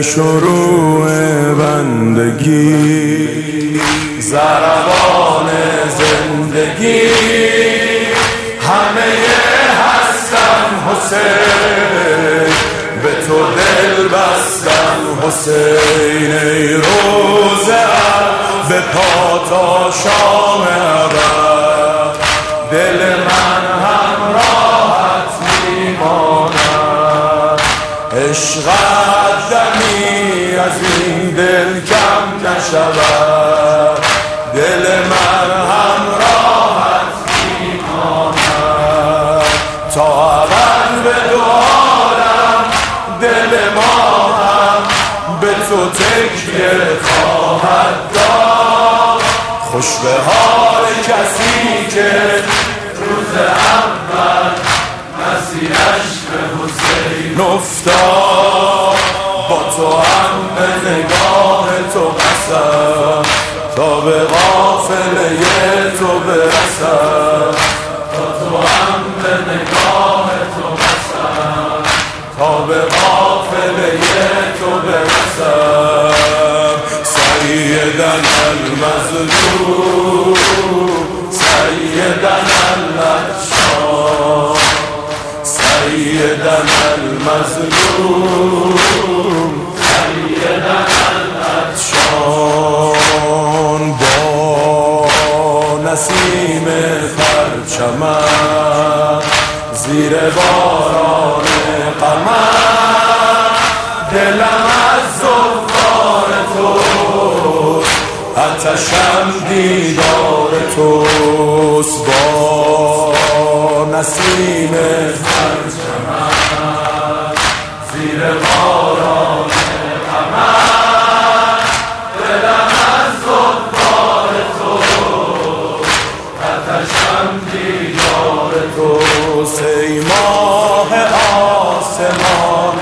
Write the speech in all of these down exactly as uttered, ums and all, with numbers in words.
شروع بندگی، ضربان زندگی، همه هستم حسین، به تو دل بستم حسین. ای روزه به پا تا شام ابد، دل من همراهت میماند. عشقت دمی از این دل کم نشود، دل من همراهت میماند. تا ابد به دعالم دل ما هم به تو تکیه خواهد داد. خوش به حال کسی که روز اول مسیرش به حسین افتاد. با تو هم به نگاه تو قسم، تا به قافله تو برسم. با تو هم به نگاه تو قسم، تا به قافله تو برسم. سیدن المظلوم، سیدن العطشان، سیدن المظلوم، سیدن العطشان. با نسیم پرچمت زیر باران قمر، دلم از زلفان توست، آتشم دیدار توست. با نسیم پرچمت زیر باران قمر، دلم از زلفان توست، آتشم دیدار توست. ای ماه آسمان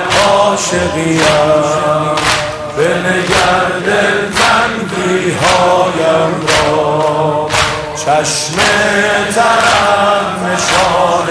عاشقیم، بنگر دلتنگی هایم را. چشم ترم نشان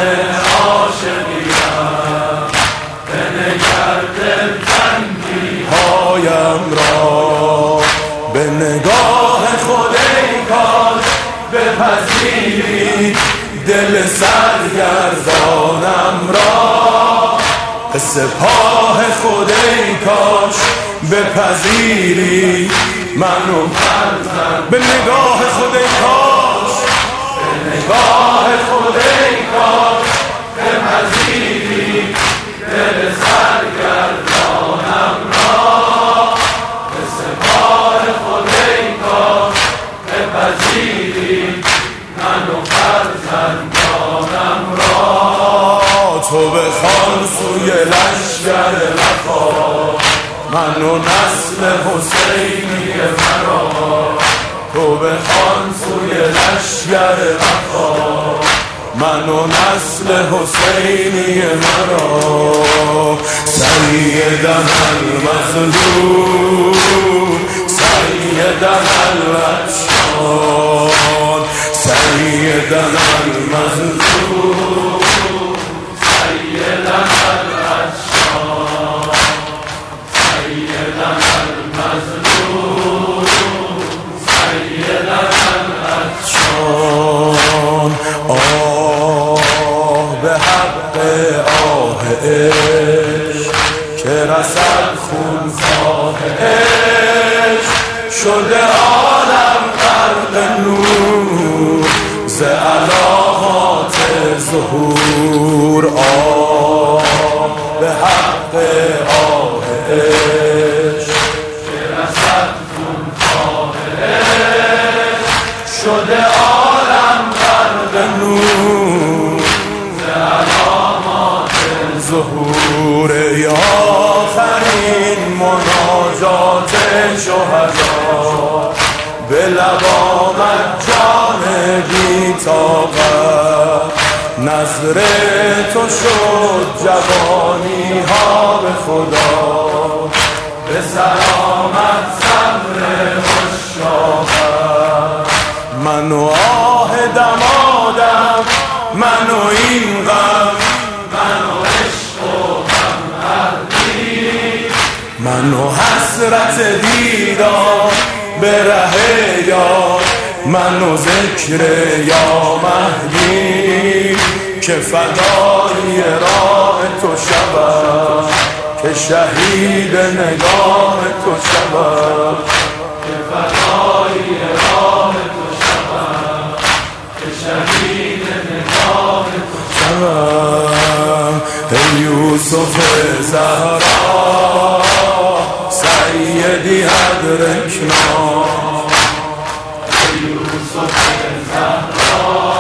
عاشقیم، بنگر دلتنگی هایم را. به نگاه خود ای کاش بپذیری دل سرگردانم را. به سپاه خود ای کاش بپذیری منو فرزند. به نگاه خود ای کاش، به نگاه خود ای کاش بپذیری دل سرگردانم را. به سپاه خود ای کاش بپذیری منو فرزندانم را. تو بخوان سوی لشکر وفا، من و نسل حسینی مرا. تو بخوان سوی لشکر وفا، من و نسل حسینی مرا. سیدن المظلوم، سیدن العطشان، سیدن المظلوم، سیدن العطشان، سیدن المظلوم، سیدن العطشان. آه به حق آه عشق که رسد خونخواه عشق، شده عالم غرق نور ز علاقات ظهور. آه به حق آه عشق که رسد خونخواه عشق، شده عالم غرق نور ز علامات ظهور. ای آخرین مناجات شهدا، به لب آمد جان بی طاقت. نظر تو شد جوانی ها به خدا، به سلامت صبر عشاقت. من و آه دمادم، من و این غم، من و عشق و غم منو حسرت دیدار به ره یار، منو ذکر یا مهدی که فدای راه تو شود، که شهید نگاه تو شود، که فدای راه تو شود، که شهید نگاه تو شود. ای یوسف زهرا سیدی ادرکنا، ای یوسف زهرا